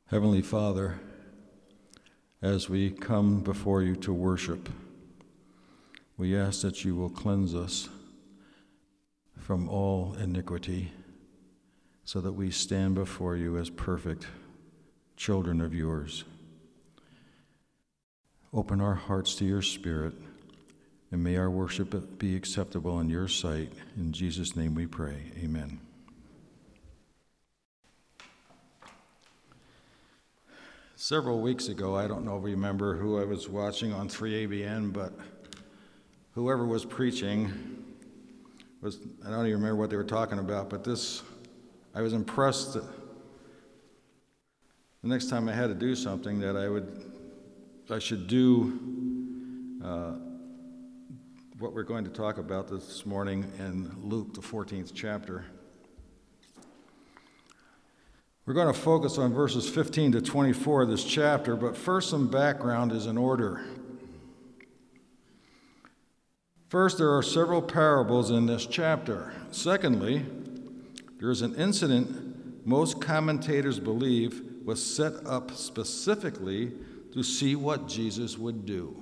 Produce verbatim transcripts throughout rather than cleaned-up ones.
Heavenly Father, as we come before you to worship, we ask that you will cleanse us from all iniquity so that we stand before you as perfect children of yours. Open our hearts to your Spirit, and may our worship be acceptable in your sight. In Jesus' name we pray. Amen. Several weeks ago, I don't know if you remember who I was watching on three A B N, but whoever was preaching was, I don't even remember what they were talking about, but this, I was impressed that the next time I had to do something that I would, I should do uh, what we're going to talk about this morning in Luke, the fourteenth chapter. We're going to focus on verses fifteen to twenty-four of this chapter, but first some background is in order. First, there are several parables in this chapter. Secondly, there is an incident most commentators believe was set up specifically to see what Jesus would do.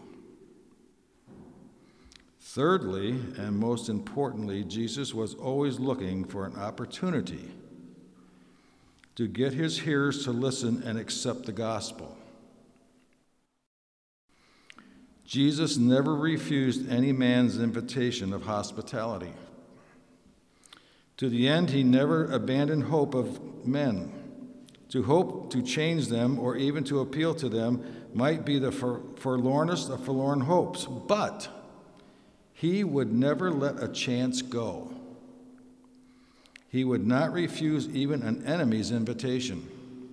Thirdly, and most importantly, Jesus was always looking for an opportunity to get his hearers to listen and accept the gospel. Jesus never refused any man's invitation of hospitality. To the end, he never abandoned hope of men. To hope to change them or even to appeal to them might be the for- forlornest of forlorn hopes, but he would never let a chance go. He would not refuse even an enemy's invitation.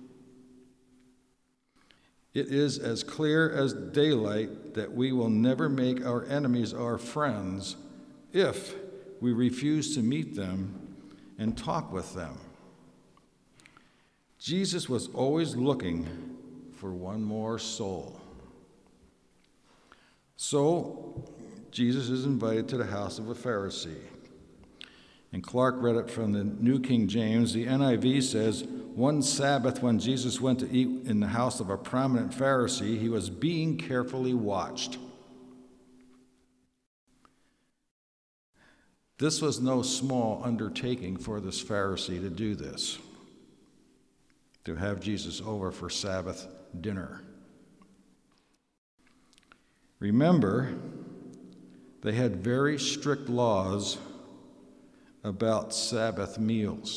It is as clear as daylight that we will never make our enemies our friends if we refuse to meet them and talk with them. Jesus was always looking for one more soul. So, Jesus is invited to the house of a Pharisee. And Clark read it from the New King James. The N I V says, one Sabbath when Jesus went to eat in the house of a prominent Pharisee, he was being carefully watched. This was no small undertaking for this Pharisee to do this, to have Jesus over for Sabbath dinner. Remember, they had very strict laws about Sabbath meals.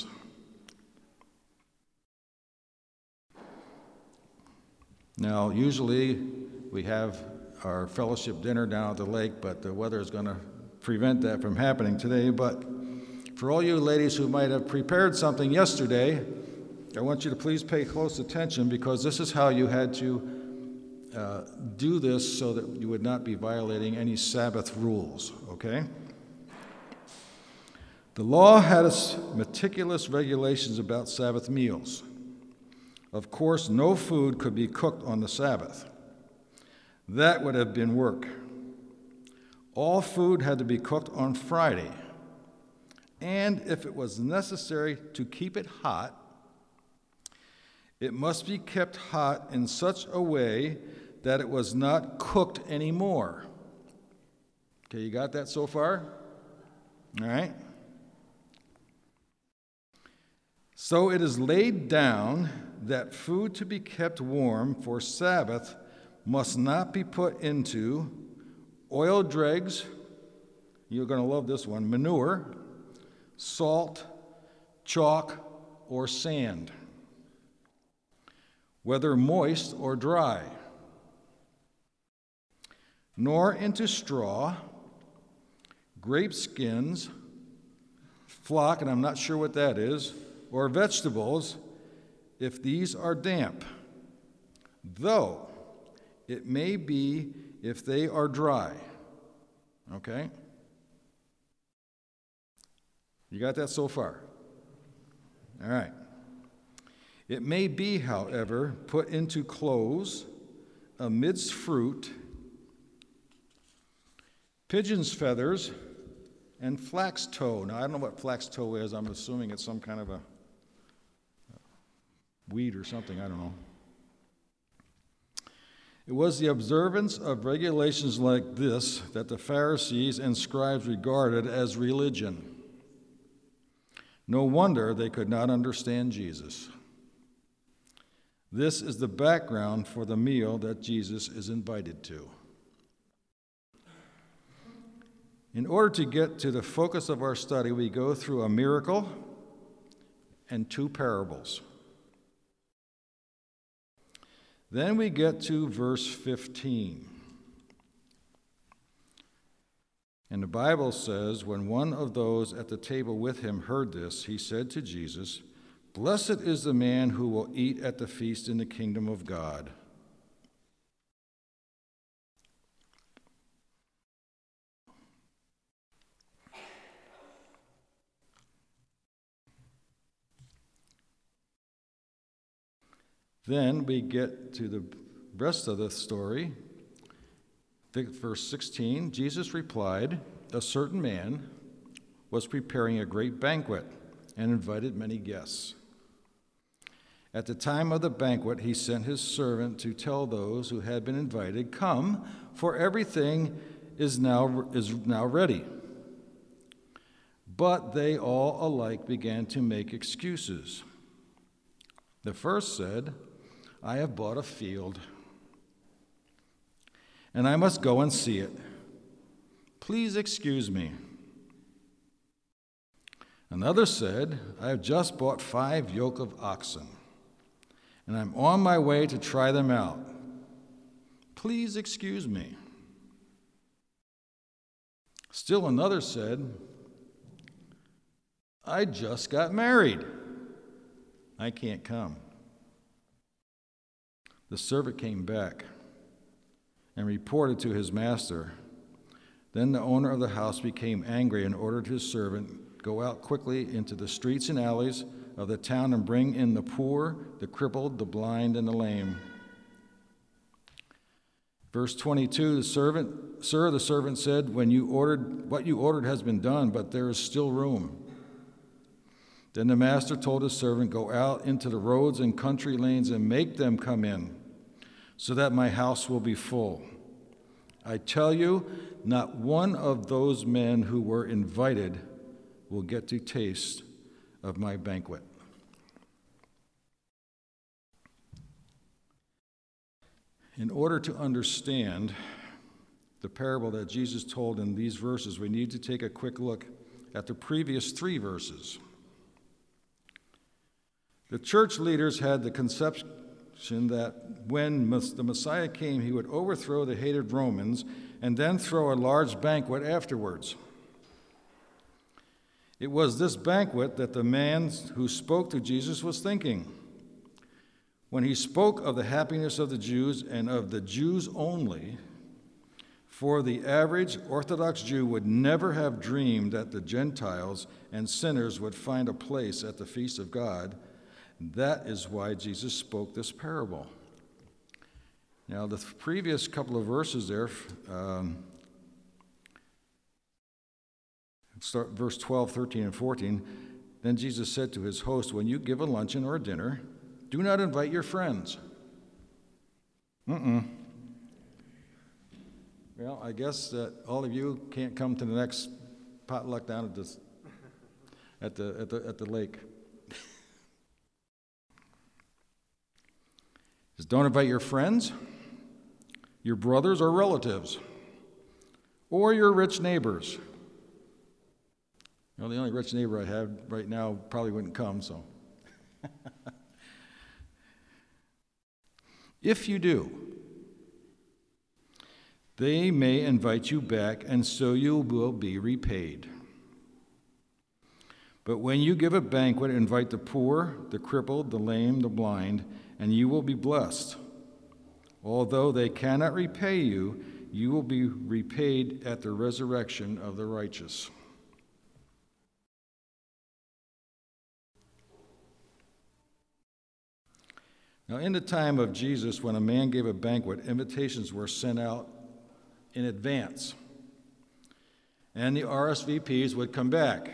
Now, usually we have our fellowship dinner down at the lake, but the weather is going to prevent that from happening today. But for all you ladies who might have prepared something yesterday, I want you to please pay close attention, because this is how you had to uh, do this so that you would not be violating any Sabbath rules, okay? The law had meticulous regulations about Sabbath meals. Of course, no food could be cooked on the Sabbath. That would have been work. All food had to be cooked on Friday. And if it was necessary to keep it hot, it must be kept hot in such a way that it was not cooked anymore. Okay, you got that so far? All right. So it is laid down that food to be kept warm for Sabbath must not be put into oil dregs, you're going to love this one, manure, salt, chalk, or sand, whether moist or dry, nor into straw, grape skins, flock, and I'm not sure what that is, or vegetables, if these are damp, though it may be if they are dry. Okay? You got that so far? All right. It may be, however, put into clothes amidst fruit, pigeon's feathers, and flax tow. Now, I don't know what flax tow is. I'm assuming it's some kind of a weed or something. I don't know. It was the observance of regulations like this that the Pharisees and scribes regarded as religion. No wonder they could not understand Jesus. This is the background for the meal that Jesus is invited to. In order to get to the focus of our study, we go through a miracle and two parables. Then we get to verse fifteen. And the Bible says, when one of those at the table with him heard this, he said to Jesus, "Blessed is the man who will eat at the feast in the kingdom of God." Then we get to the rest of the story. Verse sixteen, Jesus replied, "A certain man was preparing a great banquet and invited many guests. At the time of the banquet, he sent his servant to tell those who had been invited, 'Come, for everything is now, is now ready.' But they all alike began to make excuses. The first said, 'I have bought a field, and I must go and see it. Please excuse me.' Another said, 'I have just bought five yoke of oxen, and I'm on my way to try them out. Please excuse me.' Still another said, 'I just got married. I can't come.' The servant came back and reported to his master. Then the owner of the house became angry and ordered his servant, 'Go out quickly into the streets and alleys of the town and bring in the poor, the crippled, the blind, and the lame.' Verse twenty-two, the servant, 'Sir,' the servant said, when you ordered, what you ordered has been done, but there is still room.' Then the master told his servant, 'Go out into the roads and country lanes and make them come in, so that my house will be full. I tell you, not one of those men who were invited will get to taste of my banquet.'" In order to understand the parable that Jesus told in these verses, we need to take a quick look at the previous three verses. The church leaders had the conception that when the Messiah came, he would overthrow the hated Romans and then throw a large banquet afterwards. It was this banquet that the man who spoke to Jesus was thinking. When he spoke of the happiness of the Jews and of the Jews only, for the average Orthodox Jew would never have dreamed that the Gentiles and sinners would find a place at the feast of God. That is why Jesus spoke this parable. Now, the previous couple of verses there, um, start verse twelve, thirteen, and fourteen. Then Jesus said to his host, "When you give a luncheon or a dinner, do not invite your friends." Mm-mm. Well, I guess that all of you can't come to the next potluck down at the at the at the at the lake. Just don't invite your friends, your brothers or relatives, or your rich neighbors. Well, the only rich neighbor I have right now probably wouldn't come, so. If you do, they may invite you back, and so you will be repaid. But when you give a banquet, invite the poor, the crippled, the lame, the blind, and you will be blessed. Although they cannot repay you, you will be repaid at the resurrection of the righteous. Now, in the time of Jesus, when a man gave a banquet, invitations were sent out in advance, and the R S V Ps would come back.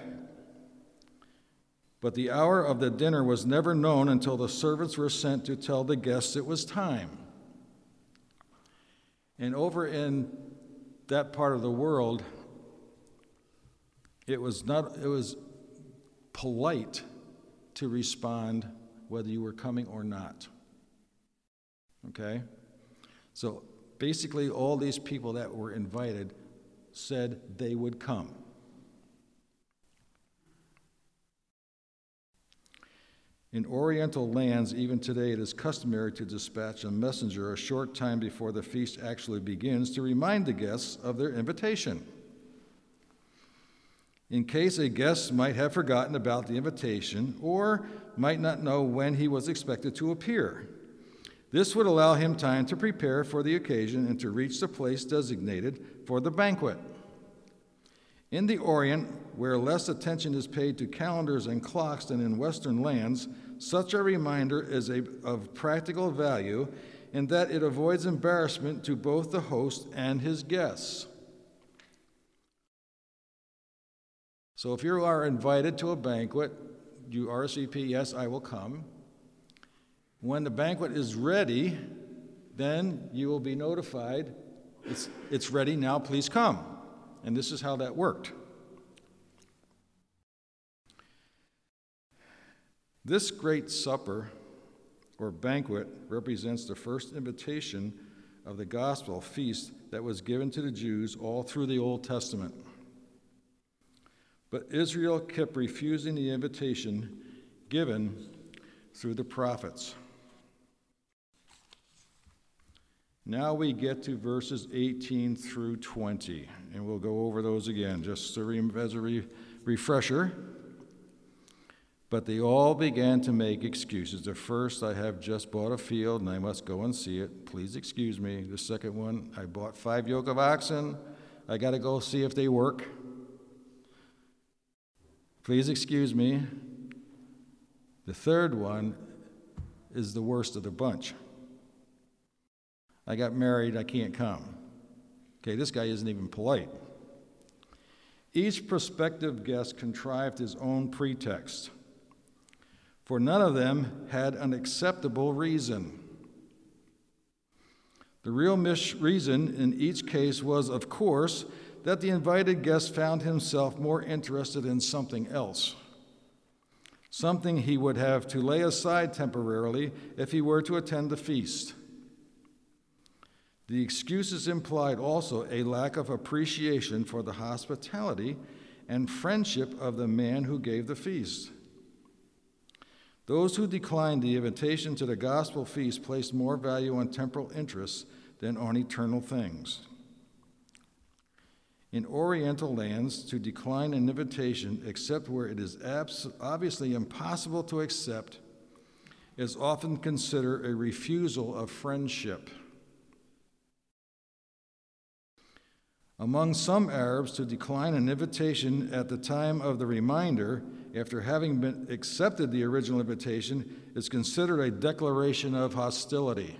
But the hour of the dinner was never known until the servants were sent to tell the guests it was time. And over in that part of the world, it was not it was polite to respond whether you were coming or not. Okay? So basically all these people that were invited said they would come. In Oriental lands, even today, it is customary to dispatch a messenger a short time before the feast actually begins to remind the guests of their invitation. In case a guest might have forgotten about the invitation or might not know when he was expected to appear. This would allow him time to prepare for the occasion and to reach the place designated for the banquet. In the Orient, where less attention is paid to calendars and clocks than in Western lands, such a reminder is a, of practical value in that it avoids embarrassment to both the host and his guests. So if you are invited to a banquet, you R S V P, yes, I will come. When the banquet is ready, then you will be notified, it's, it's ready now, please come. And this is how that worked. This great supper or banquet represents the first invitation of the gospel feast that was given to the Jews all through the Old Testament. But Israel kept refusing the invitation given through the prophets. Now we get to verses eighteen through twenty, and we'll go over those again, just as a re- refresher. But they all began to make excuses. The first, I have just bought a field, and I must go and see it. Please excuse me. The second one, I bought five yoke of oxen. I got to go see if they work. Please excuse me. The third one is the worst of the bunch. I got married, I can't come. Okay, this guy isn't even polite. Each prospective guest contrived his own pretext, for none of them had an acceptable reason. The real mis- reason in each case was, of course, that the invited guest found himself more interested in something else, something he would have to lay aside temporarily if he were to attend the feast. The excuses implied also a lack of appreciation for the hospitality and friendship of the man who gave the feast. Those who declined the invitation to the gospel feast placed more value on temporal interests than on eternal things. In Oriental lands, to decline an invitation, except where it is abs- obviously impossible to accept, is often considered a refusal of friendship. Among some Arabs, to decline an invitation at the time of the reminder, after having been accepted the original invitation, is considered a declaration of hostility.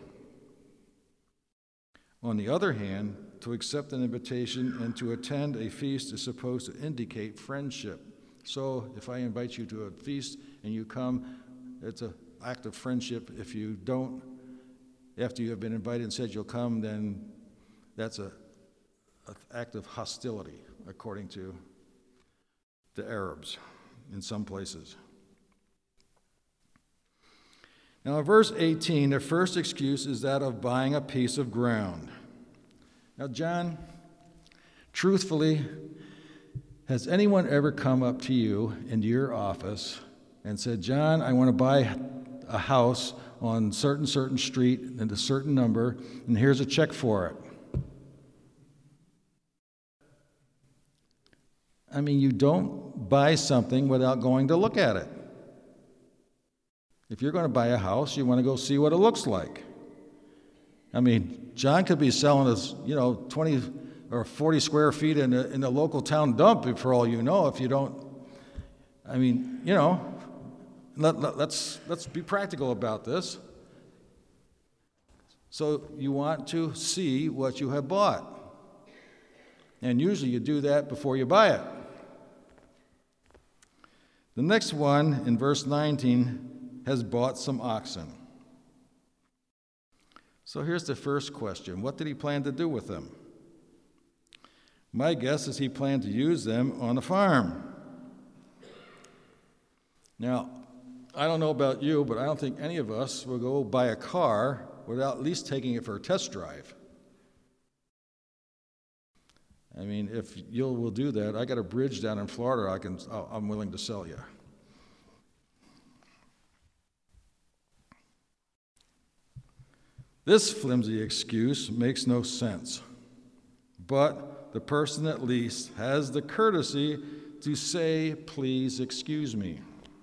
On the other hand, to accept an invitation and to attend a feast is supposed to indicate friendship. So if I invite you to a feast and you come, it's an act of friendship. If you don't, after you have been invited and said you'll come, then that's a an act of hostility, according to the Arabs in some places. Now, in verse eighteen, the first excuse is that of buying a piece of ground. Now, John, truthfully, has anyone ever come up to you into your office and said, John, I want to buy a house on certain, certain street and a certain number, and here's a check for it? I mean, you don't buy something without going to look at it. If you're going to buy a house, you want to go see what it looks like. I mean, John could be selling us, you know, twenty or forty square feet in the, in the local town dump, for all you know, if you don't. I mean, you know, let, let, let's let's be practical about this. So you want to see what you have bought. And usually you do that before you buy it. The next one, in verse nineteen, has bought some oxen. So here's the first question. What did he plan to do with them? My guess is he planned to use them on the farm. Now, I don't know about you, but I don't think any of us will go buy a car without at least taking it for a test drive. I mean, if you will do that, I got a bridge down in Florida I can, I'm willing to sell you. This flimsy excuse makes no sense, but the person at least has the courtesy to say, "Please excuse me."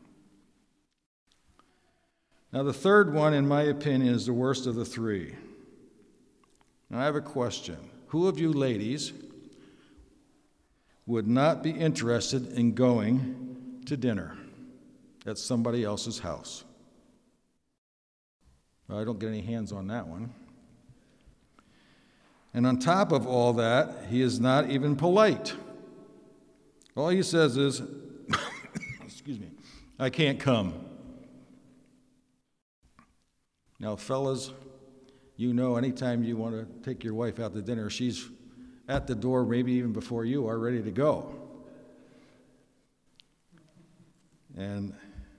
Now, the third one, in my opinion, is the worst of the three. Now, I have a question. Who of you ladies would not be interested in going to dinner at somebody else's house? Well, I don't get any hands on that one. And on top of all that, he is not even polite. All he says is, excuse me, "I can't come." Now, fellas, you know anytime you want to take your wife out to dinner, she's at the door maybe even before you are ready to go. And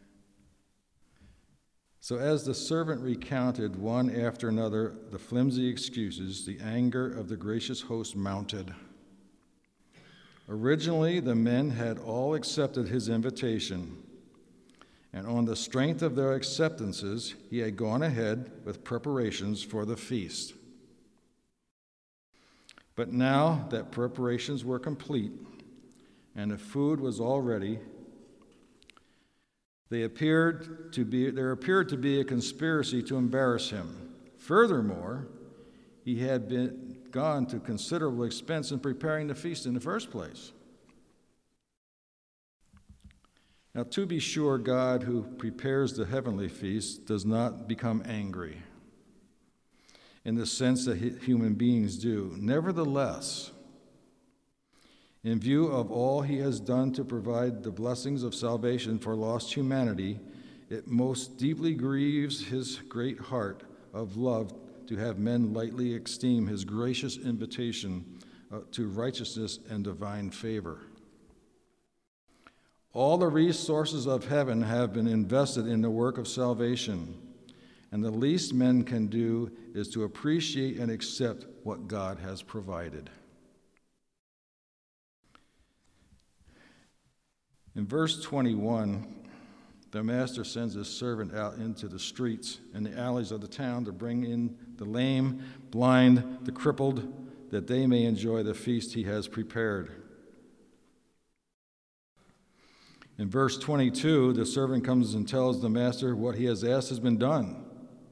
so as the servant recounted one after another the flimsy excuses, the anger of the gracious host mounted. Originally, the men had all accepted his invitation, and on the strength of their acceptances, he had gone ahead with preparations for the feast. But now that preparations were complete and the food was all ready, they appeared to be, there appeared to be a conspiracy to embarrass him. Furthermore, he had been gone to considerable expense in preparing the feast in the first place. Now, to be sure, God, who prepares the heavenly feast, does not become angry in the sense that human beings do. Nevertheless, in view of all he has done to provide the blessings of salvation for lost humanity, it most deeply grieves his great heart of love to have men lightly esteem his gracious invitation uh, to righteousness and divine favor. All the resources of heaven have been invested in the work of salvation, and the least men can do is to appreciate and accept what God has provided. In verse twenty-one, the master sends his servant out into the streets and the alleys of the town to bring in the lame, blind, the crippled, that they may enjoy the feast he has prepared. In verse twenty-two, the servant comes and tells the master what he has asked has been done.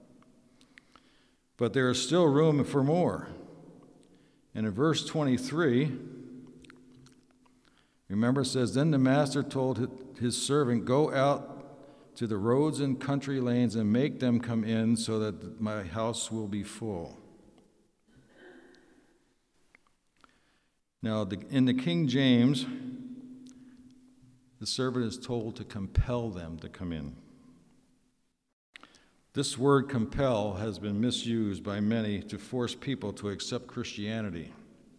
But there is still room for more. And in verse twenty-three, remember, it says, "Then the master told his servant, 'Go out to the roads and country lanes and make them come in so that my house will be full.'" Now, in the King James, the servant is told to compel them to come in. This word compel has been misused by many to force people to accept Christianity.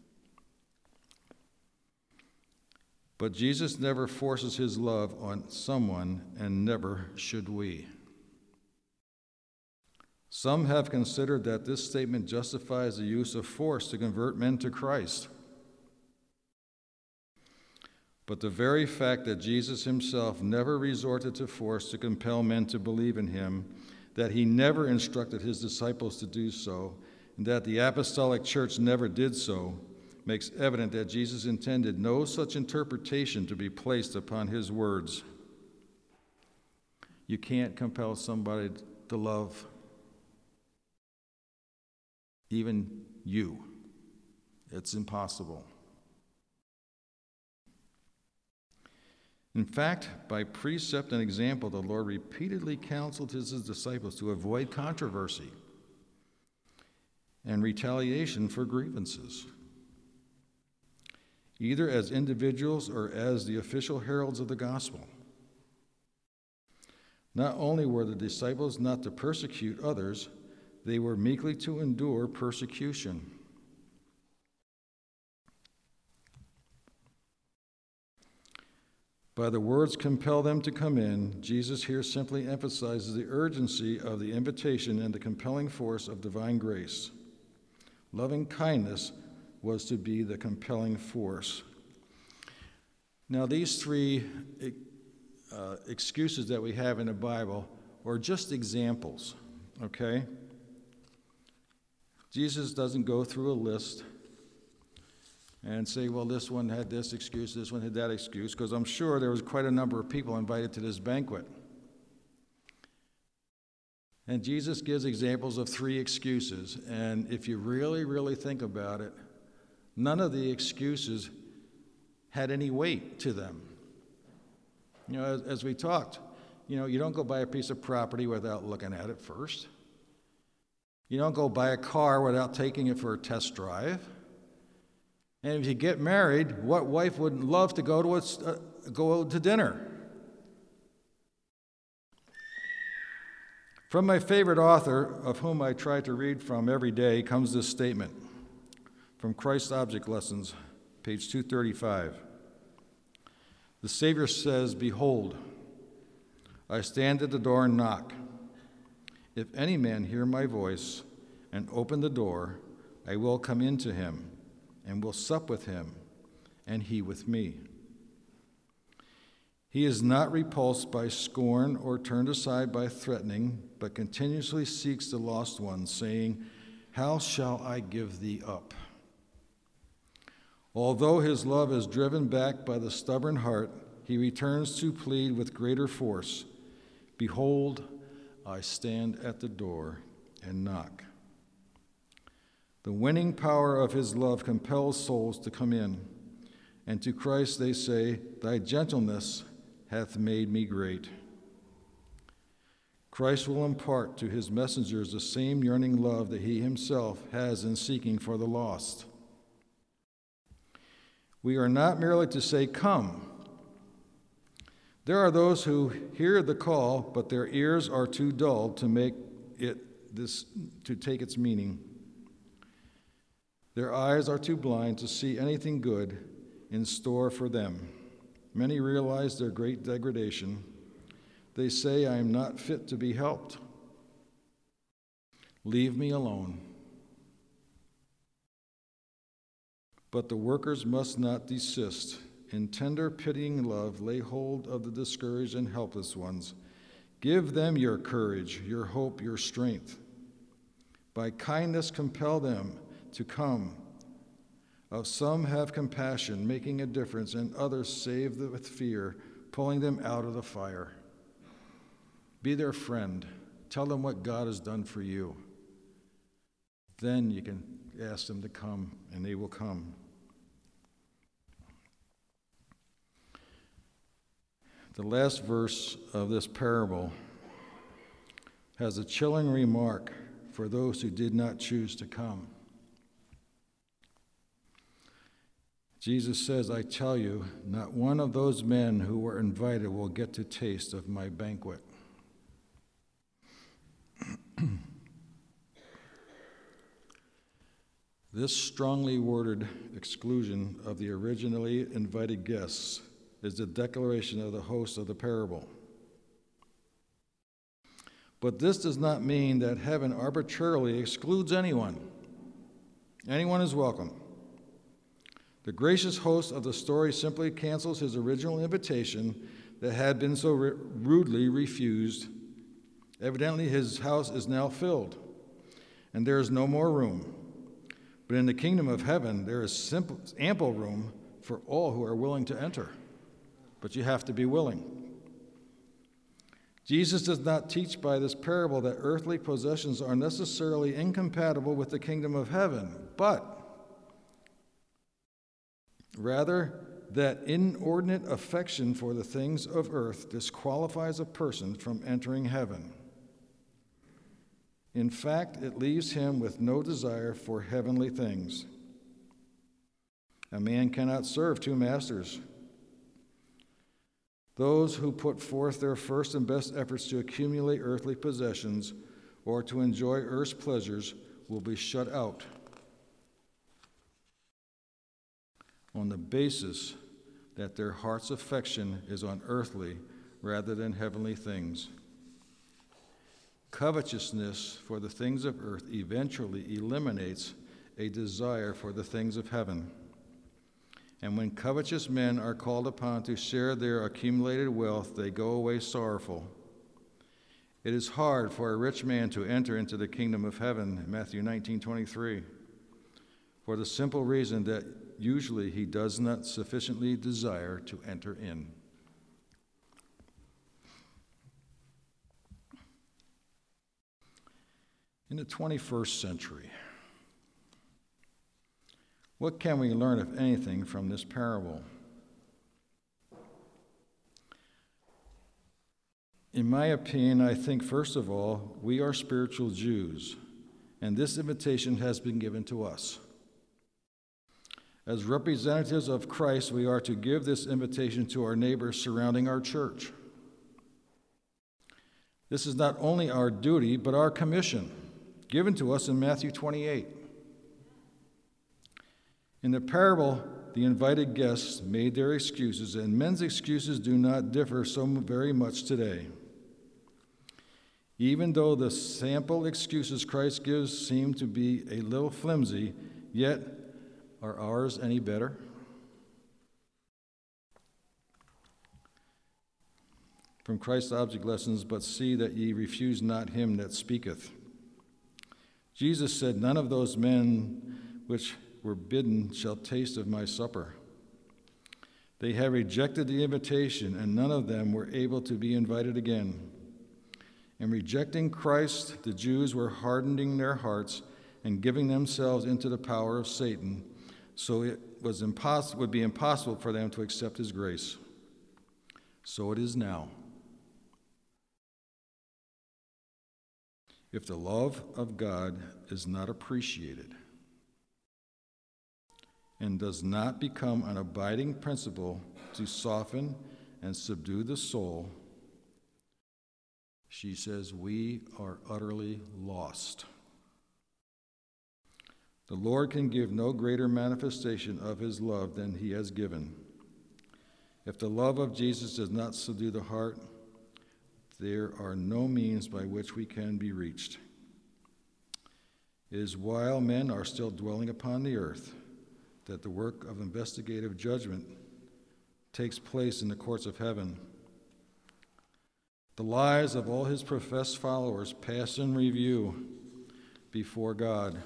But Jesus never forces his love on someone, and never should we. Some have considered that this statement justifies the use of force to convert men to Christ. But the very fact that Jesus himself never resorted to force to compel men to believe in him, that he never instructed his disciples to do so, and that the apostolic church never did so, makes evident that Jesus intended no such interpretation to be placed upon his words. You can't compel somebody to love even you. It's impossible. In fact, by precept and example, the Lord repeatedly counseled his disciples to avoid controversy and retaliation for grievances, either as individuals or as the official heralds of the gospel. Not only were the disciples not to persecute others, they were meekly to endure persecution. By the words compel them to come in, Jesus here simply emphasizes the urgency of the invitation and the compelling force of divine grace. Loving kindness was to be the compelling force. Now, these three uh, excuses that we have in the Bible are just examples, okay? Jesus doesn't go through a list and say, well, this one had this excuse, this one had that excuse, because I'm sure there was quite a number of people invited to this banquet. And Jesus gives examples of three excuses, and if you really, really think about it, none of the excuses had any weight to them. You know, as, as we talked, you know, you don't go buy a piece of property without looking at it first. You don't go buy a car without taking it for a test drive. And if you get married, what wife wouldn't love to go to a, uh, go to dinner? From my favorite author, of whom I try to read from every day, comes this statement from Christ's Object Lessons, page two thirty-five. The Savior says, "Behold, I stand at the door and knock. If any man hear my voice and open the door, I will come into him and will sup with him, and he with me." He is not repulsed by scorn or turned aside by threatening, but continuously seeks the lost ones, saying, "How shall I give thee up?" Although his love is driven back by the stubborn heart, he returns to plead with greater force, "Behold, I stand at the door and knock." The winning power of his love compels souls to come in, and to Christ they say, "Thy gentleness hath made me great." Christ will impart to his messengers the same yearning love that he himself has in seeking for the lost. We are not merely to say, "Come." There are those who hear the call, but their ears are too dull to make it this to take its meaning. Their eyes are too blind to see anything good in store for them. Many realize their great degradation. They say, "I am not fit to be helped. Leave me alone." But the workers must not desist. In tender, pitying love, lay hold of the discouraged and helpless ones. Give them your courage, your hope, your strength. By kindness, compel them to come. Of some have compassion, making a difference, and others save them with fear, pulling them out of the fire. Be their friend. Tell them what God has done for you. Then you can ask them to come, and they will come. The last verse of this parable has a chilling remark for those who did not choose to come. Jesus says, "I tell you, not one of those men who were invited will get to taste of my banquet." This strongly worded exclusion of the originally invited guests is the declaration of the host of the parable. But this does not mean that heaven arbitrarily excludes anyone. Anyone is welcome. The gracious host of the story simply cancels his original invitation that had been so r- rudely refused. Evidently, his house is now filled, and there is no more room. But in the kingdom of heaven, there is simple, ample room for all who are willing to enter. But you have to be willing. Jesus does not teach by this parable that earthly possessions are necessarily incompatible with the kingdom of heaven, but rather that inordinate affection for the things of earth disqualifies a person from entering heaven. In fact, it leaves him with no desire for heavenly things. A man cannot serve two masters. Those who put forth their first and best efforts to accumulate earthly possessions or to enjoy earth's pleasures will be shut out on the basis that their heart's affection is on earthly rather than heavenly things. Covetousness for the things of earth eventually eliminates a desire for the things of heaven. And when covetous men are called upon to share their accumulated wealth, they go away sorrowful. It is hard for a rich man to enter into the kingdom of heaven, Matthew nineteen twenty-three, for the simple reason that usually he does not sufficiently desire to enter in. In the twenty-first century, what can we learn, if anything, from this parable? In my opinion, I think, first of all, we are spiritual Jews, and this invitation has been given to us. As representatives of Christ, we are to give this invitation to our neighbors surrounding our church. This is not only our duty, but our commission, given to us in Matthew twenty-eight. In the parable, the invited guests made their excuses, and men's excuses do not differ so very much today. Even though the sample excuses Christ gives seem to be a little flimsy, yet are ours any better? From Christ's object lessons, but see that ye refuse not him that speaketh. Jesus said, none of those men which were bidden shall taste of my supper. They have rejected the invitation, and none of them were able to be invited again. In rejecting Christ, the Jews were hardening their hearts and giving themselves into the power of Satan, so it was impos- would be impossible for them to accept his grace. So it is now. If the love of God is not appreciated and does not become an abiding principle to soften and subdue the soul, she says, we are utterly lost. The Lord can give no greater manifestation of his love than he has given. If the love of Jesus does not subdue the heart, there are no means by which we can be reached. It is while men are still dwelling upon the earth that the work of investigative judgment takes place in the courts of heaven. The lives of all his professed followers pass in review before God.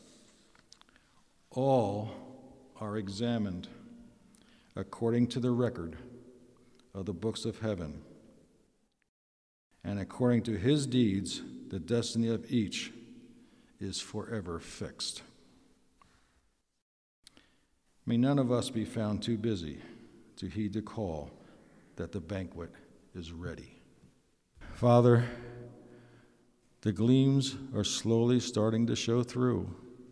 All are examined according to the record of the books of heaven. And according to his deeds, the destiny of each is forever fixed. May none of us be found too busy to heed the call that the banquet is ready. Father, the gleams are slowly starting to show through.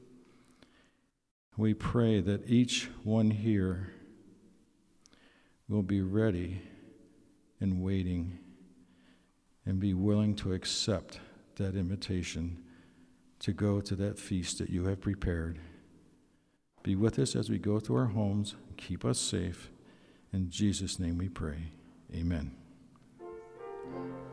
We pray that each one here will be ready and waiting and be willing to accept that invitation to go to that feast that you have prepared. Be with us as we go to our homes. Keep us safe. In Jesus' name we pray. Amen.